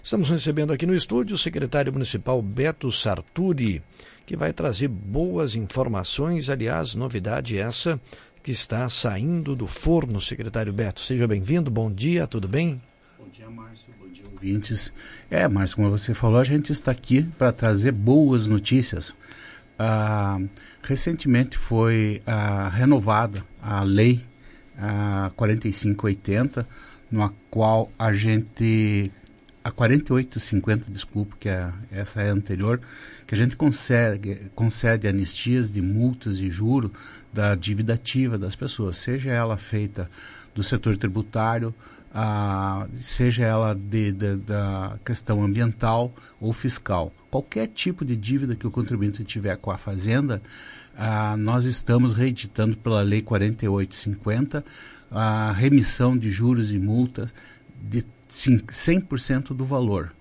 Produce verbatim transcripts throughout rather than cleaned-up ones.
Estamos recebendo aqui no estúdio o secretário municipal Beto Sarturi, que vai trazer boas informações, aliás, novidade essa que está saindo do forno. Secretário Beto, seja bem-vindo, bom dia, tudo bem? Bom dia, Márcio, bom dia, ouvintes. É, Márcio, como você falou, a gente está aqui para trazer boas notícias. Ah, recentemente foi ah, renovada a lei ah, quarenta e cinco oitenta, na qual a gente... A quarenta e oito cinquenta, desculpa, que é, essa é a anterior, que a gente concede, concede anistias de multas e juros da dívida ativa das pessoas, seja ela feita do setor tributário, ah, seja ela de, de, da questão ambiental ou fiscal. Qualquer tipo de dívida que o contribuinte tiver com a Fazenda, ah, nós estamos reeditando pela Lei quarenta e oito cinquenta a remissão de juros e multas de cem por cento do valor.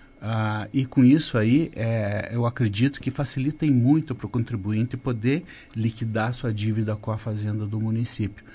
Ah, e com isso aí, é, eu acredito que facilitem muito para o contribuinte poder liquidar sua dívida com a Fazenda do município.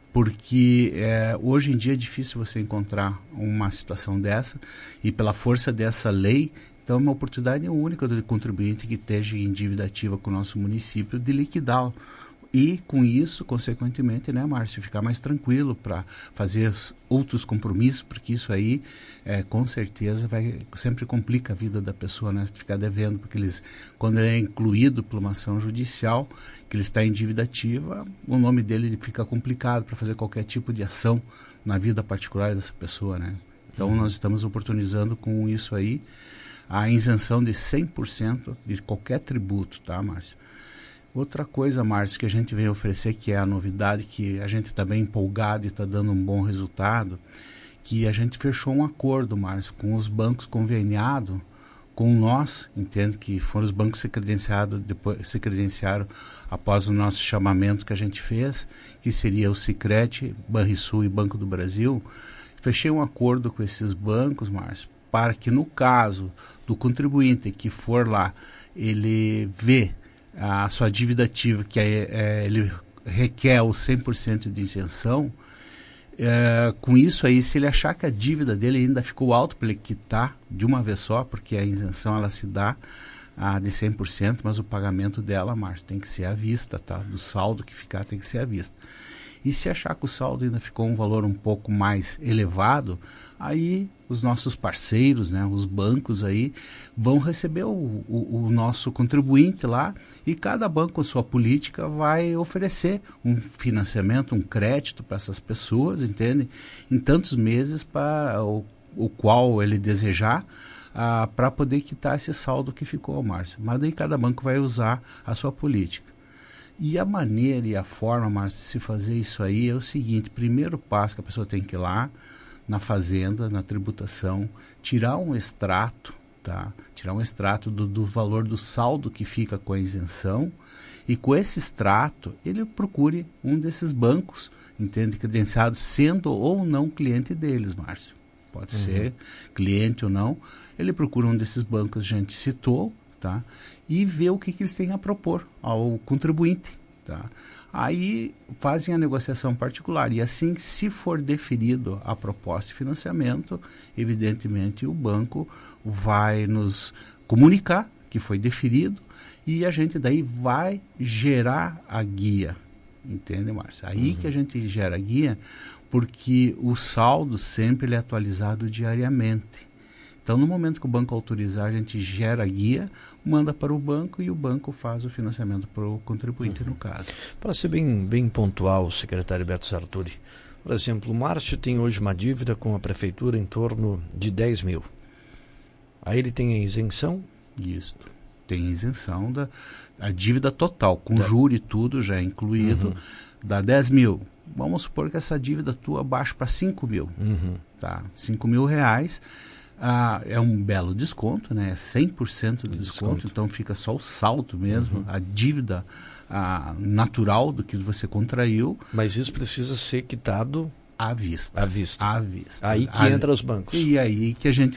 Porque é, hoje em dia é difícil você encontrar uma situação dessa, e pela força dessa lei, então é uma oportunidade única do contribuinte que esteja em dívida ativa com o nosso município de liquidá-lo. E com isso, consequentemente, né, Márcio, ficar mais tranquilo para fazer outros compromissos, porque isso aí, é, com certeza, vai, sempre complica a vida da pessoa, né, ficar devendo, porque eles, quando ele é incluído por uma ação judicial, que ele está em dívida ativa, o nome dele fica complicado para fazer qualquer tipo de ação na vida particular dessa pessoa, né. Então, uhum. nós estamos oportunizando com isso aí a isenção de cem por cento de qualquer tributo, tá, Márcio? Outra coisa, Márcio, que a gente vem oferecer, que é a novidade, que a gente está bem empolgado e está dando um bom resultado, que a gente fechou um acordo, Márcio, com os bancos conveniados, com nós, entende, que foram os bancos se credenciados, depois se credenciaram após o nosso chamamento que a gente fez, que seria o Sicredi, Banrisul e Banco do Brasil. Fechei um acordo com esses bancos, Márcio, para que no caso do contribuinte que for lá, ele vê a sua dívida ativa, que é, é, ele requer o cem por cento de isenção, é, com isso aí, se ele achar que a dívida dele ainda ficou alta para ele quitar de uma vez só, porque a isenção ela se dá a, de cem por cento, mas o pagamento dela, Márcio, tem que ser à vista, tá? Do saldo que ficar tem que ser à vista. E se achar que o saldo ainda ficou um valor um pouco mais elevado, aí os nossos parceiros, né, os bancos aí, vão receber o, o, o nosso contribuinte lá, e cada banco, a sua política, vai oferecer um financiamento, um crédito para essas pessoas, entende? Em tantos meses para o, o qual ele desejar, ah, para poder quitar esse saldo que ficou, Márcio. Mas daí cada banco vai usar a sua política. E a maneira e a forma, Márcio, de se fazer isso aí é o seguinte: primeiro passo que a pessoa tem que ir lá na fazenda, na tributação, tirar um extrato, tá? Tirar um extrato do, do valor do saldo que fica com a isenção, e com esse extrato ele procure um desses bancos, entende, credenciados, sendo ou não cliente deles, Márcio. Pode uhum. ser cliente ou não, ele procura um desses bancos que a gente citou, tá? E ver o que, que eles têm a propor ao contribuinte, tá? Aí fazem a negociação particular, e assim, se for deferido a proposta de financiamento, evidentemente o banco vai nos comunicar que foi deferido, e a gente daí vai gerar a guia, entende, Márcio? Aí uhum. que a gente gera a guia, porque o saldo sempre ele é atualizado diariamente. Então, no momento que o banco autorizar, a gente gera a guia, manda para o banco, e o banco faz o financiamento para o contribuinte, uhum. no caso. Para ser bem, bem pontual, secretário Beto Sarturi, por exemplo, o Márcio tem hoje uma dívida com a prefeitura em torno de dez mil. Aí ele tem a isenção? Isso, tem isenção da a dívida total, com tá. juro e tudo já incluído, uhum. dá dez mil. Vamos supor que essa dívida tua baixe para cinco mil, uhum. tá? cinco mil reais. Ah, é um belo desconto, né? É cem por cento de desconto, desconto, então fica só o saldo mesmo, uhum. a dívida ah, natural do que você contraiu. Mas isso precisa ser quitado à vista. À vista. À vista. Aí que a, entra os bancos. E aí que a gente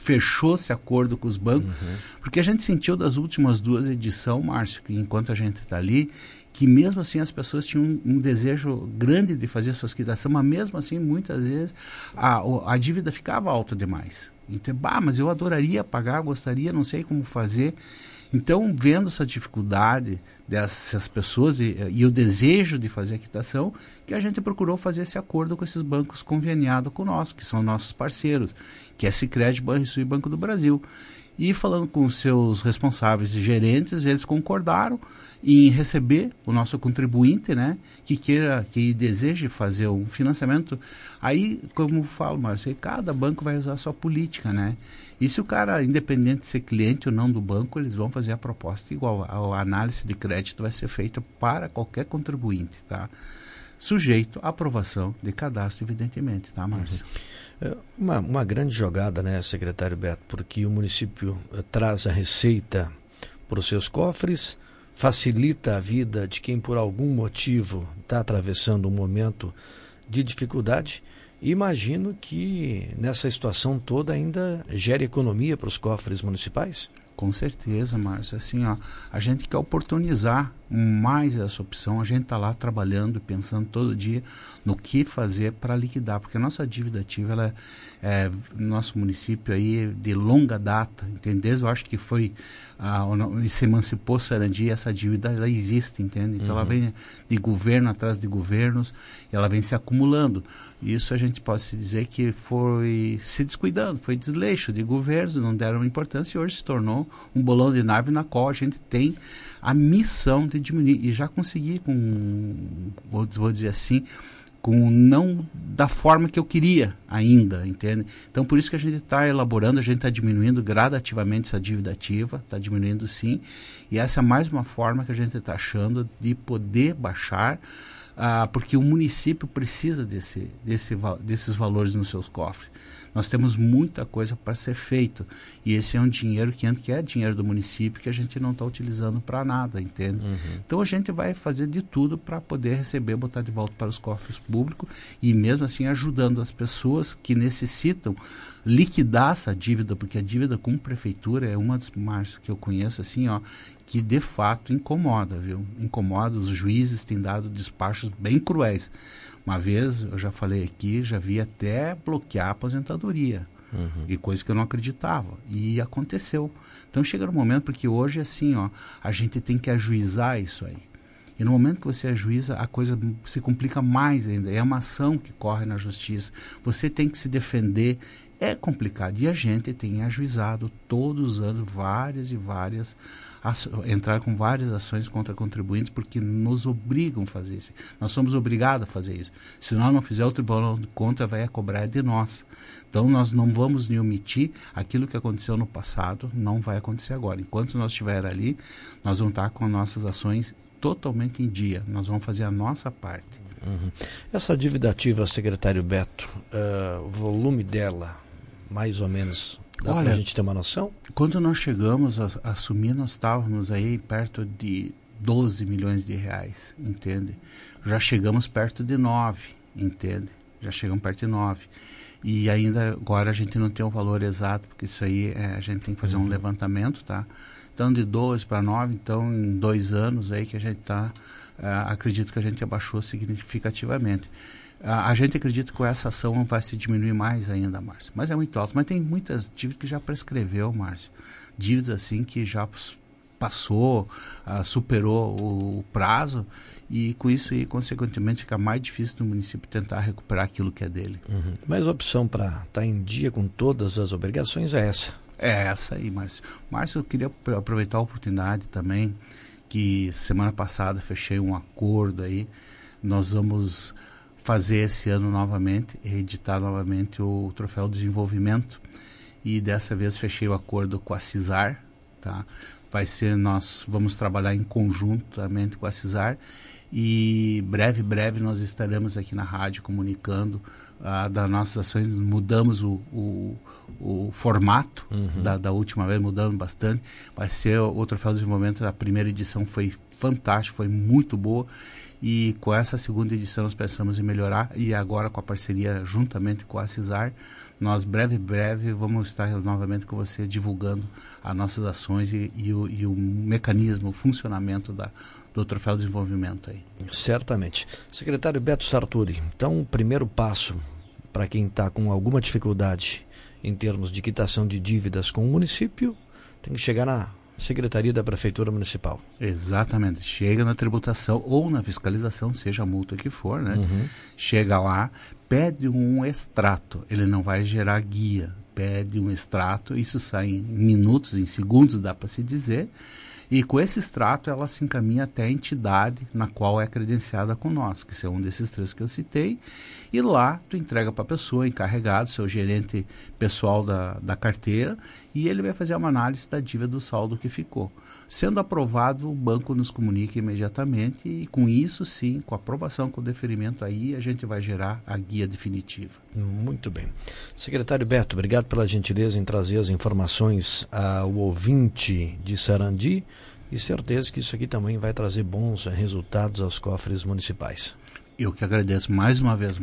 fechou esse acordo com os bancos, uhum. porque a gente sentiu das últimas duas edições, Márcio, que enquanto a gente está ali, que mesmo assim as pessoas tinham um, um desejo grande de fazer suas quitações, mas mesmo assim, muitas vezes, a, a dívida ficava alta demais. Então, bah, mas eu adoraria pagar, gostaria, não sei como fazer. Então, vendo essa dificuldade dessas pessoas e, e o desejo de fazer a quitação, que a gente procurou fazer esse acordo com esses bancos conveniados conosco, que são nossos parceiros, que é Sicredi, Banrisul e Banco do Brasil. E falando com os seus responsáveis e gerentes, eles concordaram em receber o nosso contribuinte, né, que queira, que deseje fazer um financiamento. Aí, como eu falo, Márcio, cada banco vai usar a sua política, né? E se o cara, independente de ser cliente ou não do banco, eles vão fazer a proposta igual. A, a análise de crédito vai ser feita para qualquer contribuinte, tá? Sujeito à aprovação de cadastro, evidentemente, tá, Márcio? Uhum. Uma, uma grande jogada, né, secretário Beto, porque o município eh, traz a receita para os seus cofres, facilita a vida de quem por algum motivo está atravessando um momento de dificuldade. Imagino que nessa situação toda ainda gere economia para os cofres municipais? Com certeza, Márcio. Assim, ó, a gente quer oportunizar mais essa opção. A gente está lá trabalhando, pensando todo dia no que fazer para liquidar, porque a nossa dívida ativa, ela é, nosso município aí de longa data, entendeu? Eu acho que foi, ah, se emancipou Sarandi, essa dívida ela existe, entende? Então uhum. ela vem de governo atrás de governos, e ela vem se acumulando. Isso a gente pode se dizer que foi se descuidando, foi desleixo de governos, não deram importância e hoje se tornou um bolão de nave na qual a gente tem a missão de diminuir, e já consegui com, vou, vou dizer assim, com não da forma que eu queria ainda, entende? Então, por isso que a gente está elaborando, a gente está diminuindo gradativamente essa dívida ativa, está diminuindo sim, e essa é mais uma forma que a gente está achando de poder baixar, ah, porque o município precisa desse, desse, desses valores nos seus cofres. Nós temos muita coisa para ser feito, e esse é um dinheiro que, que é dinheiro do município, que a gente não está utilizando para nada, entende? Uhum. Então a gente vai fazer de tudo para poder receber, botar de volta para os cofres públicos, e mesmo assim ajudando as pessoas que necessitam liquidar essa dívida, porque a dívida com prefeitura é uma das marcas que eu conheço, assim, ó, que de fato incomoda, viu? Incomoda, os juízes têm dado despachos bem cruéis. Uma vez, eu já falei aqui, já vi até bloquear a aposentadoria. Uhum. E coisa que eu não acreditava. E aconteceu. Então chega no momento, porque hoje assim, ó, a gente tem que ajuizar isso aí. E no momento que você ajuiza, a coisa se complica mais ainda. É uma ação que corre na justiça. Você tem que se defender. É complicado. E a gente tem ajuizado todos os anos várias e várias, entrar com várias ações contra contribuintes, porque nos obrigam a fazer isso. Nós somos obrigados a fazer isso. Se nós não fizer, o Tribunal de Contas vai cobrar de nós. Então nós não vamos nem omitir aquilo que aconteceu no passado, não vai acontecer agora. Enquanto nós estiver ali, nós vamos estar com nossas ações totalmente em dia. Nós vamos fazer a nossa parte. Uhum. Essa dívida ativa, secretário Beto, uh, o volume dela, mais ou menos, dá para a gente ter uma noção? Quando nós chegamos a, a assumir, nós estávamos aí perto de doze milhões de reais, entende? Já chegamos perto de nove, entende? Já chegamos perto de nove. E ainda agora a gente não tem o valor exato, porque isso aí é, a gente tem que fazer uhum. um levantamento, tá? Então de doze para nove, então em dois anos aí que a gente está, uh, acredito que a gente abaixou significativamente. Uh, a gente acredita que com essa ação vai se diminuir mais ainda, Márcio. Mas é muito alto. Mas tem muitas dívidas que já prescreveu, Márcio. Dívidas assim que já passou, uh, superou o, o prazo, e com isso aí, consequentemente, fica mais difícil do município tentar recuperar aquilo que é dele. Uhum. Mas a opção para estar tá em dia com todas as obrigações é essa. É essa aí, Márcio. Márcio, eu queria aproveitar a oportunidade também, que semana passada fechei um acordo aí. Nós vamos fazer esse ano novamente, reeditar novamente o Troféu Desenvolvimento, e dessa vez fechei o acordo com a CISAR, tá? Vai ser, nós vamos trabalhar em conjuntamente com a CISAR, e breve, breve nós estaremos aqui na rádio comunicando uh, das nossas ações. Mudamos o, o, o formato uhum. da, da última vez, mudamos bastante. Vai ser o Troféu do Desenvolvimento, a primeira edição foi fantástica, foi muito boa, e com essa segunda edição nós pensamos em melhorar, e agora com a parceria juntamente com a CISAR, nós breve, breve vamos estar novamente com você divulgando as nossas ações e, e, o, e o mecanismo, o funcionamento da, do Troféu de Desenvolvimento aí. Certamente. Secretário Beto Sarturi, então o primeiro passo para quem está com alguma dificuldade em termos de quitação de dívidas com o município, tem que chegar na Secretaria da Prefeitura Municipal. Exatamente. Chega na tributação ou na fiscalização, seja a multa que for, né? Uhum. Chega lá, pede um extrato. Ele não vai gerar guia. Pede um extrato, isso sai em minutos, em segundos, dá para se dizer. E com esse extrato ela se encaminha até a entidade na qual é credenciada com nós, que são um desses três que eu citei, e lá tu entrega para a pessoa, encarregado, seu gerente pessoal da, da carteira, e ele vai fazer uma análise da dívida do saldo que ficou. Sendo aprovado, o banco nos comunica imediatamente, e com isso sim, com a aprovação, com o deferimento aí, a gente vai gerar a guia definitiva. Muito bem. Secretário Beto, obrigado pela gentileza em trazer as informações ao ouvinte de Sarandi, e certeza que isso aqui também vai trazer bons resultados aos cofres municipais. Eu que agradeço mais uma vez.